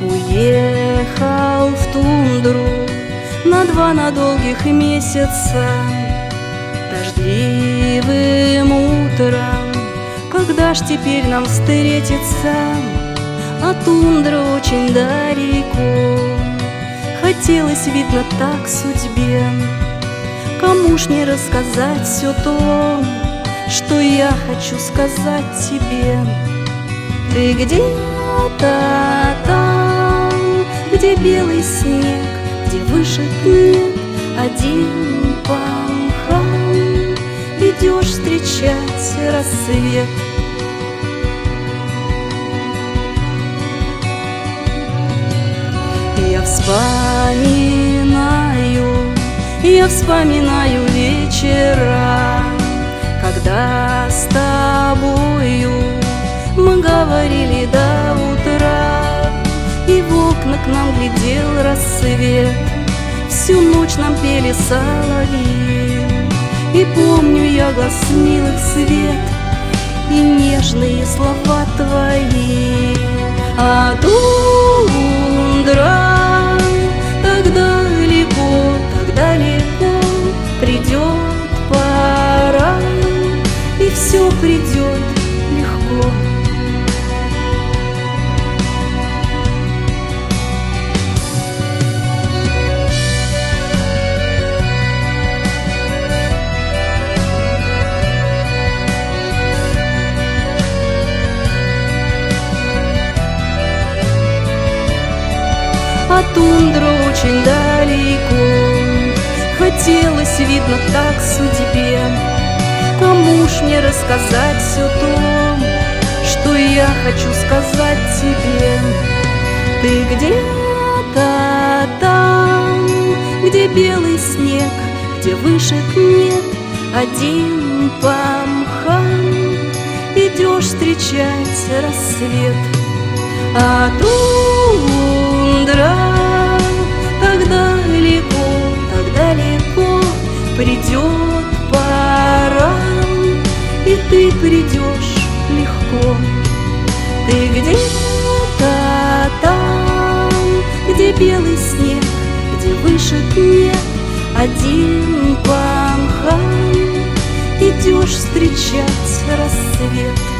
Уехал в тундру на 2 на долгих месяца, дождливым утром. Когда ж теперь нам встретиться? А тундра очень далеко. Хотелось, видно, так судьбе. Кому ж не рассказать все то, что я хочу сказать тебе? Ты где-то там, где белый снег, где вышек нет, один по мхам идешь встречать рассвет. Я вспоминаю вечера, когда с тобою мы говорили до утра, и в окна к нам глядел рассвет. Всю ночь нам пели соловьи, и помню я глаз милых свет и нежные слова твои. А тундра так далеко, придет пора, и все придет легко. А тундра очень далеко. Хотелось, видно, так судьбе. Кому ж мне рассказать все то, что я хочу сказать тебе? Ты где-то там, где белый снег, где вышек нет, один по мхам идешь встречать рассвет. А тундра так далеко, придет пора, и ты придешь легко. Ты где-то там, где белый снег, где вышек нет, один по мхам идешь встречать рассвет.